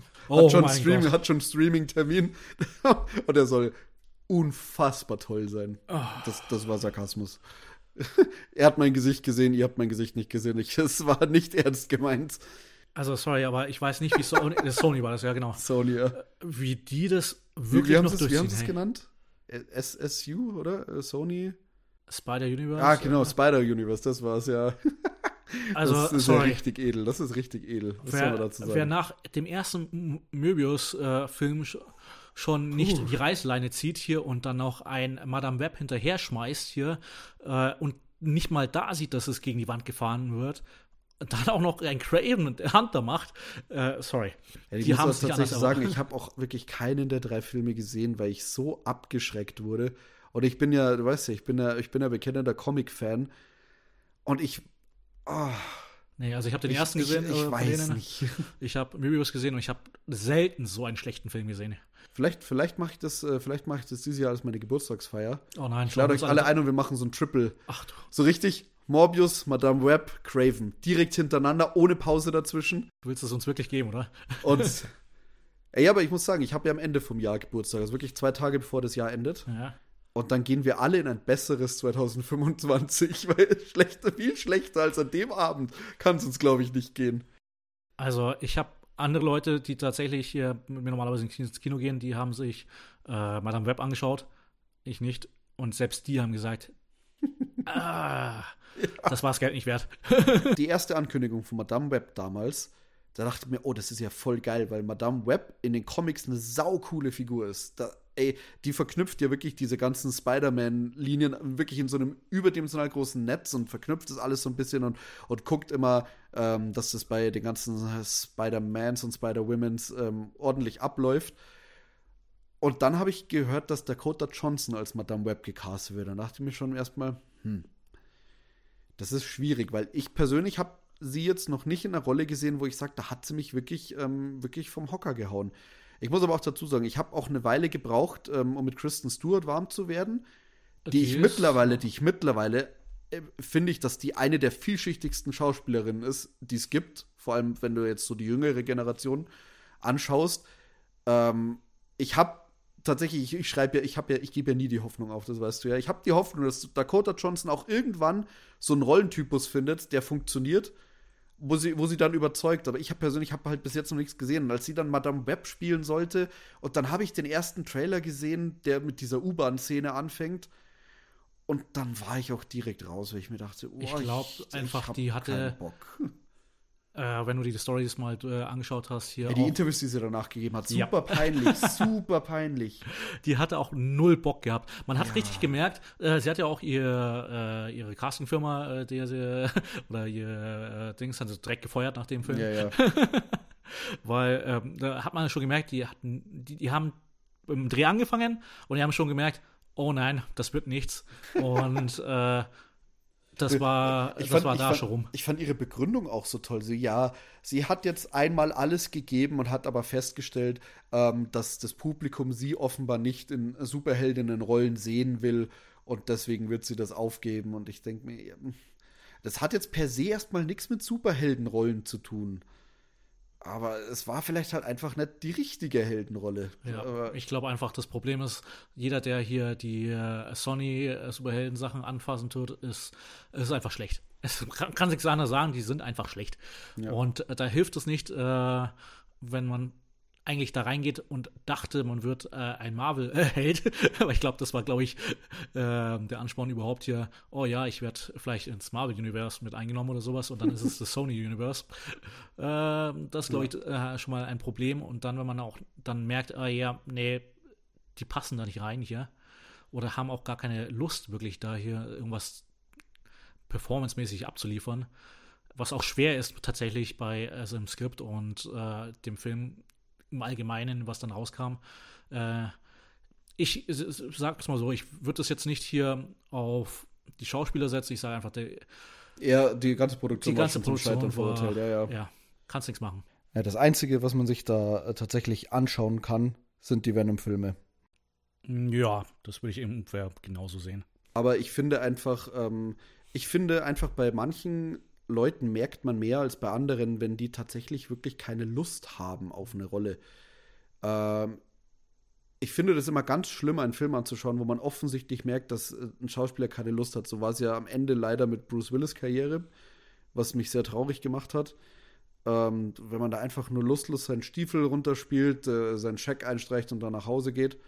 hat schon Streaming-Termin und er soll unfassbar toll sein. Oh. Das war Sarkasmus. Er hat mein Gesicht gesehen, ihr habt mein Gesicht nicht gesehen. Es war nicht ernst gemeint. Also, sorry, aber ich weiß nicht, wie Sony war das, ja, genau. Sony, ja. Wie die das wirklich noch durchziehen. Wie haben sie es genannt? SSU, oder? Sony? Spider-Universe? Ah, genau, Spider-Universe, das war's, ja. Also, das ist sorry. Ja richtig edel, das ist richtig edel. Was soll man dazu sagen? Wer nach dem ersten Möbius-Film schon nicht die Reißleine zieht hier und dann noch ein Madame Web hinterher schmeißt hier und nicht mal da sieht, dass es gegen die Wand gefahren wird, dann auch noch ein Kraven Hunter macht, sorry. Ja, die haben es tatsächlich sagen, ich habe auch wirklich keinen der 3 Filme gesehen, weil ich so abgeschreckt wurde. Und ich bin ja, du weißt ja, ich bin ja bekennender Comic-Fan. Und nee, also ich habe den ersten gesehen. Ich weiß nicht. Ich habe Möbius gesehen und ich habe selten so einen schlechten Film gesehen. Vielleicht mache ich das dieses Jahr als meine Geburtstagsfeier. Oh nein, ich lade euch alle ein und wir machen so ein Triple. Ach du. So richtig Morbius, Madame Web, Kraven. Direkt hintereinander, ohne Pause dazwischen. Du willst es uns wirklich geben, oder? Und ja, aber ich muss sagen, ich habe ja am Ende vom Jahr Geburtstag. Also wirklich 2 Tage bevor das Jahr endet. Ja. Und dann gehen wir alle in ein besseres 2025, weil viel schlechter als an dem Abend kann es uns, glaube ich, nicht gehen. Also ich habe andere Leute, die tatsächlich hier mit mir normalerweise ins Kino gehen, die haben sich Madame Web angeschaut. Ich nicht. Und selbst die haben gesagt, das war das Geld nicht wert. Die erste Ankündigung von Madame Web damals, da dachte ich mir, oh, das ist ja voll geil, weil Madame Web in den Comics eine saukoole Figur ist. Die verknüpft ja wirklich diese ganzen Spider-Man-Linien wirklich in so einem überdimensional großen Netz und verknüpft das alles so ein bisschen und guckt immer, dass das bei den ganzen Spider-Mans und Spider-Womens ordentlich abläuft. Und dann habe ich gehört, dass Dakota Johnson als Madame Web gecastet wird. Dann dachte ich mir schon erstmal, das ist schwierig, weil ich persönlich habe sie jetzt noch nicht in einer Rolle gesehen, wo ich sage, da hat sie mich wirklich vom Hocker gehauen. Ich muss aber auch dazu sagen, ich habe auch eine Weile gebraucht, um mit Kristen Stewart warm zu werden, die ich mittlerweile finde ich, dass die eine der vielschichtigsten Schauspielerinnen ist, die es gibt. Vor allem, wenn du jetzt so die jüngere Generation anschaust. Ich habe tatsächlich, ich gebe ja nie die Hoffnung auf, das weißt du ja. Ich habe die Hoffnung, dass Dakota Johnson auch irgendwann so einen Rollentypus findet, der funktioniert, wo sie dann überzeugt. Aber ich persönlich habe halt bis jetzt noch nichts gesehen. Und als sie dann Madame Web spielen sollte, und dann habe ich den ersten Trailer gesehen, der mit dieser U-Bahn-Szene anfängt. Und dann war ich auch direkt raus, weil ich mir dachte, ich glaube einfach, die hatte Bock. Wenn du die Stories mal angeschaut hast hier. Ja, die Interviews, die sie danach gegeben hat, super peinlich, super peinlich. Die hatte auch null Bock gehabt. Man hat richtig gemerkt, sie hat ja auch ihre Castingfirma, oder ihr Dings, hat sie direkt gefeuert nach dem Film. Ja. Weil da hat man schon gemerkt, die haben im Dreh angefangen und die haben schon gemerkt, oh nein, das wird nichts. Und das war schon rum. Ich fand ihre Begründung auch so toll. Sie hat jetzt einmal alles gegeben und hat aber festgestellt, dass das Publikum sie offenbar nicht in Superheldinnenrollen sehen will und deswegen wird sie das aufgeben. Und ich denke mir, das hat jetzt per se erstmal nichts mit Superheldenrollen zu tun. Aber es war vielleicht halt einfach nicht die richtige Heldenrolle. Ja, ich glaube einfach, das Problem ist, jeder, der hier die Sony-Superhelden-Sachen anfassen tut, ist einfach schlecht. Es kann sich anderes sagen, die sind einfach schlecht. Ja. Und da hilft es nicht, wenn man eigentlich da reingeht und dachte, man wird ein Marvel-Held. Aber ich glaube, das war, der Ansporn überhaupt hier, oh ja, ich werde vielleicht ins Marvel-Universe mit eingenommen oder sowas und dann ist es das Sony-Universe. Das ist, glaube ich, schon mal ein Problem. Und dann, wenn man auch dann merkt, nee, die passen da nicht rein hier oder haben auch gar keine Lust, wirklich da hier irgendwas performancemäßig abzuliefern, was auch schwer ist tatsächlich im Skript und dem Film im Allgemeinen, was dann rauskam. Ich sag's mal so, ich würde das jetzt nicht hier auf die Schauspieler setzen, ich sage einfach, die ganze Produktion war schon zum Scheitern verurteilt. Ja, kannst nichts machen. Ja, das Einzige, was man sich da tatsächlich anschauen kann, sind die Venom-Filme. Ja, das würde ich ungefähr genauso sehen. Aber ich finde einfach, bei manchen Leuten merkt man mehr als bei anderen, wenn die tatsächlich wirklich keine Lust haben auf eine Rolle. Ich finde das immer ganz schlimm, einen Film anzuschauen, wo man offensichtlich merkt, dass ein Schauspieler keine Lust hat. So war es ja am Ende leider mit Bruce Willis' Karriere, was mich sehr traurig gemacht hat. Wenn man da einfach nur lustlos seinen Stiefel runterspielt, seinen Scheck einstreicht und dann nach Hause geht.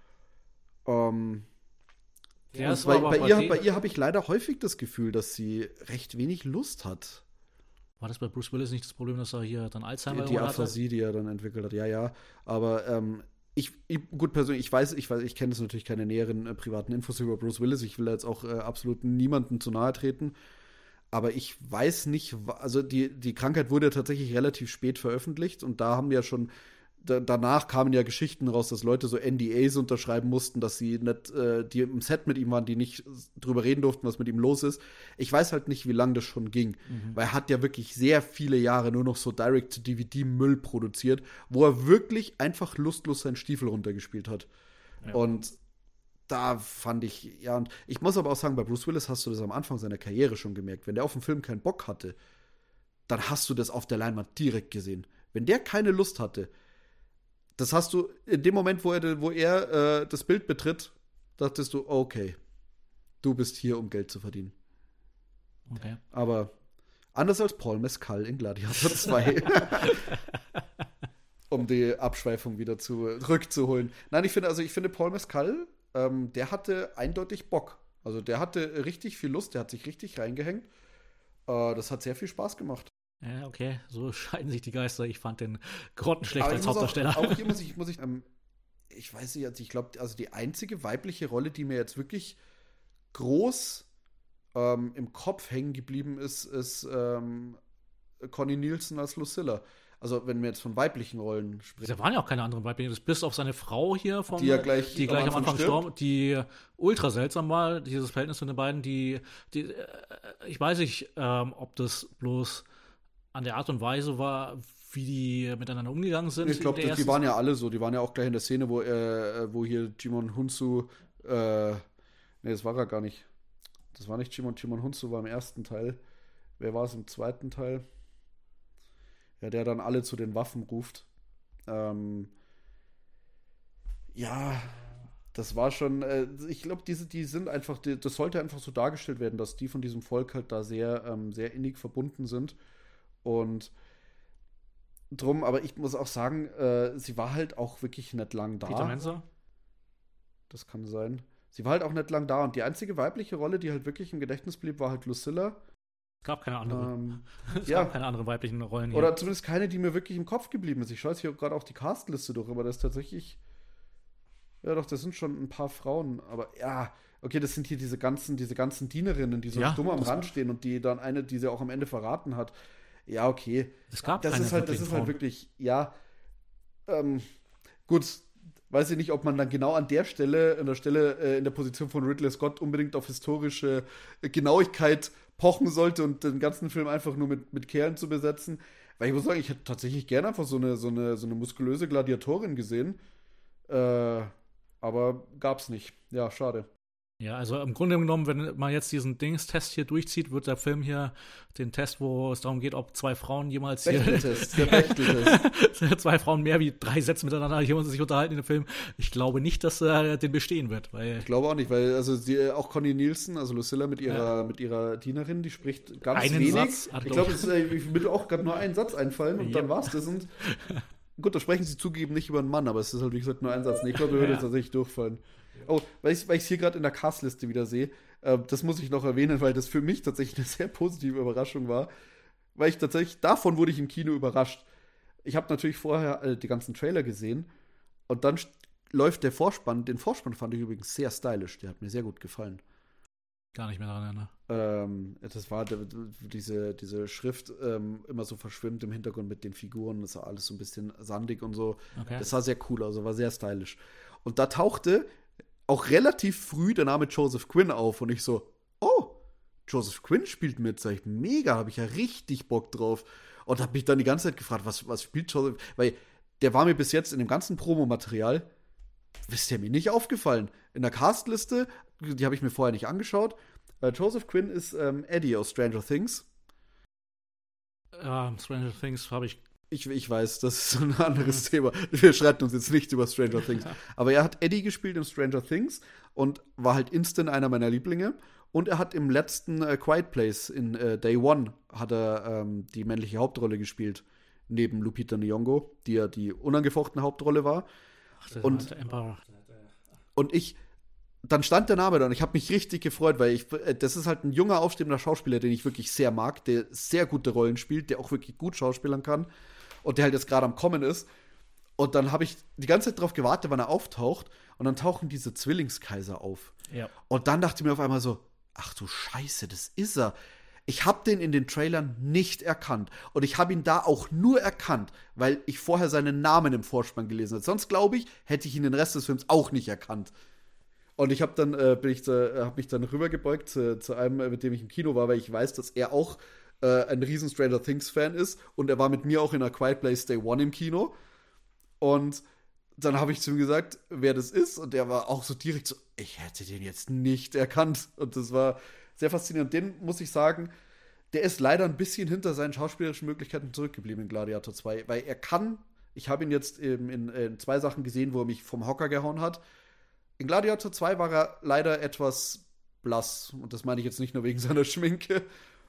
Bei ihr habe ich leider häufig das Gefühl, dass sie recht wenig Lust hat. War das bei Bruce Willis nicht das Problem, dass er hier dann Alzheimer Die Aphasie, die er dann entwickelt hat, ja. Aber gut, persönlich, ich kenne jetzt natürlich keine näheren privaten Infos über Bruce Willis. Ich will da jetzt auch absolut niemandem zu nahe treten. Aber ich weiß nicht, also die Krankheit wurde tatsächlich relativ spät veröffentlicht und da haben ja schon danach kamen ja Geschichten raus, dass Leute so NDAs unterschreiben mussten, dass sie nicht, die im Set mit ihm waren, die nicht drüber reden durften, was mit ihm los ist. Ich weiß halt nicht, wie lange das schon ging, weil er hat ja wirklich sehr viele Jahre nur noch so Direct-to-DVD-Müll produziert, wo er wirklich einfach lustlos seinen Stiefel runtergespielt hat. Ja. Und da fand ich, ja, und ich muss aber auch sagen, bei Bruce Willis hast du das am Anfang seiner Karriere schon gemerkt. Wenn der auf den Film keinen Bock hatte, dann hast du das auf der Leinwand direkt gesehen. Wenn der keine Lust hatte, das hast du in dem Moment, wo er das Bild betritt, dachtest du, okay, du bist hier, um Geld zu verdienen. Okay. Aber anders als Paul Mescal in Gladiator 2. Um die Abschweifung wieder zurückzuholen. Nein, ich finde Paul Mescal, der hatte eindeutig Bock. Also der hatte richtig viel Lust, der hat sich richtig reingehängt. Das hat sehr viel Spaß gemacht. Ja, okay, so scheiden sich die Geister. Ich fand den grottenschlecht als Hauptdarsteller. Auch hier muss ich ich weiß nicht, also ich glaube, also die einzige weibliche Rolle, die mir jetzt wirklich groß im Kopf hängen geblieben ist Connie Nielsen als Lucilla. Also wenn wir jetzt von weiblichen Rollen sprechen. Da waren ja auch keine anderen weiblichen. Bis auf seine Frau hier, die gleich am Anfang gestorben, die ultra seltsam war, dieses Verhältnis von den beiden, ich weiß nicht, ob das bloß an der Art und Weise war, wie die miteinander umgegangen sind. Ich glaube, die waren ja alle so. Die waren ja auch gleich in der Szene, wo hier Jimon Hunsu, das war er gar nicht. Das war nicht Jimon Hunsu, war im ersten Teil. Wer war es im zweiten Teil? Ja, der dann alle zu den Waffen ruft. Ja, das war schon, ich glaube, die sind einfach, das sollte einfach so dargestellt werden, dass die von diesem Volk halt da sehr, sehr innig verbunden sind. Und drum, aber ich muss auch sagen, sie war halt auch wirklich nicht lang da. Peter Mensa? Das kann sein. Sie war halt auch nicht lang da. Und die einzige weibliche Rolle, die halt wirklich im Gedächtnis blieb, war halt Lucilla. Es gab keine andere. Es ja. gab keine anderen weiblichen Rollen hier. Oder zumindest keine, die mir wirklich im Kopf geblieben ist. Ich schaue jetzt hier gerade auch die Castliste durch, aber das ist tatsächlich. Ja, doch, das sind schon ein paar Frauen. Aber ja, okay, das sind hier diese ganzen Dienerinnen, die so stumm am Rand stehen und die dann eine, die sie auch am Ende verraten hat. Ja, okay. Es gab das keine ist halt, das ist halt wirklich, ja. Gut, weiß ich nicht, ob man dann genau an der Stelle, in der Position von Ridley Scott unbedingt auf historische Genauigkeit pochen sollte und den ganzen Film einfach nur mit Kerlen zu besetzen. Weil ich muss sagen, ich hätte tatsächlich gerne einfach so eine muskulöse Gladiatorin gesehen. Aber gab's nicht. Ja, schade. Ja, also im Grunde genommen, wenn man jetzt diesen Dingstest hier durchzieht, wird der Film hier den Test, wo es darum geht, ob zwei Frauen jemals hier der Bechteltest. zwei Frauen mehr wie 3 Sätze miteinander hier sich unterhalten in dem Film. Ich glaube nicht, dass er den bestehen wird. Weil ich glaube auch nicht, weil also auch Connie Nielsen, also Lucilla mit ihrer Dienerin, die spricht ganz wenig. Satz, ich glaube, ich würde auch gerade nur einen Satz einfallen und dann war's das. Und gut, da sprechen sie zugegeben nicht über einen Mann, aber es ist halt, wie gesagt, nur ein Satz. Nee, ich glaube, er würde tatsächlich durchfallen. Oh, weil ich es hier gerade in der Castliste wieder sehe, das muss ich noch erwähnen, weil das für mich tatsächlich eine sehr positive Überraschung war. Weil ich tatsächlich, davon wurde ich im Kino überrascht. Ich habe natürlich vorher die ganzen Trailer gesehen und dann läuft der Vorspann. Den Vorspann fand ich übrigens sehr stylisch, der hat mir sehr gut gefallen. Gar nicht mehr daran erinnern. Das war diese Schrift immer so verschwimmt im Hintergrund mit den Figuren. Das war alles so ein bisschen sandig und so. Okay. Das sah sehr cool, also war sehr stylisch. Und da tauchte auch relativ früh der Name Joseph Quinn auf und ich so, oh, Joseph Quinn spielt mit, sag ich, mega, habe ich ja richtig Bock drauf. Und habe mich dann die ganze Zeit gefragt, was spielt Joseph? Weil der war mir bis jetzt in dem ganzen Promomaterial, ist der mir nicht aufgefallen. In der Castliste, die habe ich mir vorher nicht angeschaut. Joseph Quinn ist Eddie aus Stranger Things. Stranger Things habe ich. Ich weiß, das ist ein anderes Thema. Wir streiten uns jetzt nicht über Stranger Things. Aber er hat Eddie gespielt in Stranger Things und war halt instant einer meiner Lieblinge. Und er hat im letzten Quiet Place in Day One hat er die männliche Hauptrolle gespielt. Neben Lupita Nyong'o, die ja die unangefochtene Hauptrolle war. Ach, das war der Emperor. Und dann stand der Name da und ich habe mich richtig gefreut, weil das ist halt ein junger, aufstrebender Schauspieler, den ich wirklich sehr mag, der sehr gute Rollen spielt, der auch wirklich gut schauspielern kann und der halt jetzt gerade am Kommen ist. Und dann habe ich die ganze Zeit darauf gewartet, wann er auftaucht und dann tauchen diese Zwillingskaiser auf. Ja. Und dann dachte ich mir auf einmal so, ach du Scheiße, das ist er. Ich habe den in den Trailern nicht erkannt. Und ich habe ihn da auch nur erkannt, weil ich vorher seinen Namen im Vorspann gelesen habe. Sonst, glaube ich, hätte ich ihn den Rest des Films auch nicht erkannt. Und ich habe dann mich dann rübergebeugt zu einem, mit dem ich im Kino war, weil ich weiß, dass er auch ein riesen Stranger Things Fan ist. Und er war mit mir auch in der Quiet Place Day One im Kino. Und dann habe ich zu ihm gesagt, wer das ist. Und er war auch so direkt so, ich hätte den jetzt nicht erkannt. Und das war sehr faszinierend. Den muss ich sagen, der ist leider ein bisschen hinter seinen schauspielerischen Möglichkeiten zurückgeblieben in Gladiator 2. Weil ich habe ihn jetzt in 2 Sachen gesehen, wo er mich vom Hocker gehauen hat. In Gladiator 2 war er leider etwas blass. Und das meine ich jetzt nicht nur wegen seiner Schminke.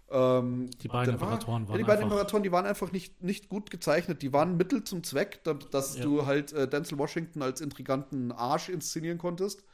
Die beiden Imperatoren waren die waren einfach nicht gut gezeichnet. Die waren Mittel zum Zweck, dass du halt Denzel Washington als intriganten Arsch inszenieren konntest.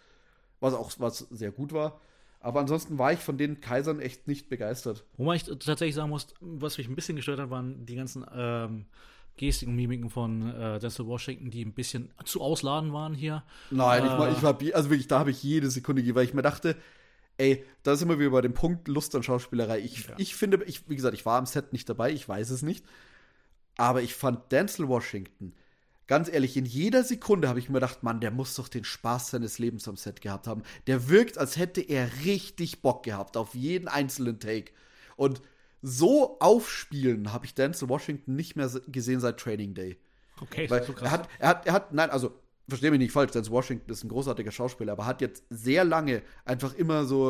Was sehr gut war. Aber ansonsten war ich von den Kaisern echt nicht begeistert. Wobei ich tatsächlich sagen muss, was mich ein bisschen gestört hat, waren die ganzen Gestiken und Mimiken von Denzel Washington, die ein bisschen zu ausladend waren hier. Nein, also wirklich, da habe ich jede Sekunde gegeben, weil ich mir dachte, ey, da sind wir wieder bei dem Punkt Lust an Schauspielerei. Ich finde, wie gesagt, ich war am Set nicht dabei, ich weiß es nicht. Aber ich fand Denzel Washington, ganz ehrlich, in jeder Sekunde habe ich mir gedacht, Mann, der muss doch den Spaß seines Lebens am Set gehabt haben. Der wirkt, als hätte er richtig Bock gehabt auf jeden einzelnen Take. Und so aufspielen habe ich Denzel Washington nicht mehr gesehen seit Training Day. Okay, weil das ist so krass. Er hat, nein, also, verstehe mich nicht falsch, Denzel Washington ist ein großartiger Schauspieler, aber hat jetzt sehr lange einfach immer so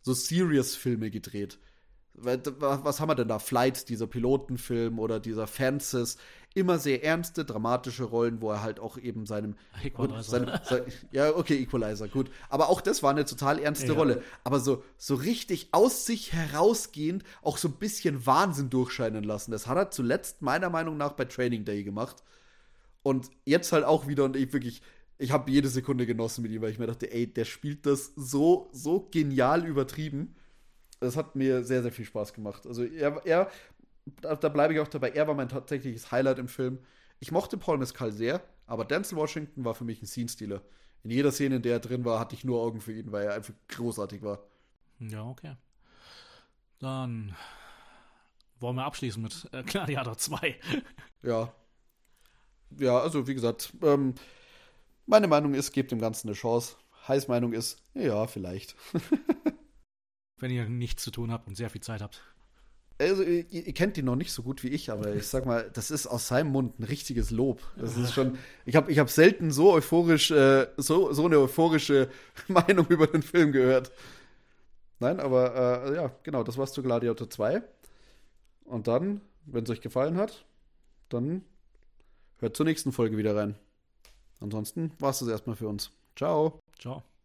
so Serious-Filme gedreht. Was haben wir denn da? Flight, dieser Pilotenfilm oder dieser Fences. Immer sehr ernste, dramatische Rollen, wo er halt auch eben Equalizer. Ja, okay, Equalizer, gut. Aber auch das war eine total ernste Rolle. Aber so richtig aus sich herausgehend auch so ein bisschen Wahnsinn durchscheinen lassen. Das hat er zuletzt meiner Meinung nach bei Training Day gemacht. Und jetzt halt auch wieder, und ich habe jede Sekunde genossen mit ihm, weil ich mir dachte, ey, der spielt das so genial übertrieben. Das hat mir sehr, sehr viel Spaß gemacht. Also da bleibe ich auch dabei, er war mein tatsächliches Highlight im Film. Ich mochte Paul Mescal sehr, aber Denzel Washington war für mich ein Scene-Stealer. In jeder Szene, in der er drin war, hatte ich nur Augen für ihn, weil er einfach großartig war. Ja, okay. Dann wollen wir abschließen mit Gladiator 2. Ja. Ja, also wie gesagt, meine Meinung ist, gebt dem Ganzen eine Chance. Heiß Meinung ist, ja, vielleicht. Wenn ihr nichts zu tun habt und sehr viel Zeit habt. Also, ihr kennt ihn noch nicht so gut wie ich, aber ich sag mal, das ist aus seinem Mund ein richtiges Lob. Das ist schon, ich hab selten so euphorisch, so eine euphorische Meinung über den Film gehört. Nein, aber ja, genau, das war's zu Gladiator 2. Und dann, wenn es euch gefallen hat, dann hört zur nächsten Folge wieder rein. Ansonsten war's das erstmal für uns. Ciao. Ciao.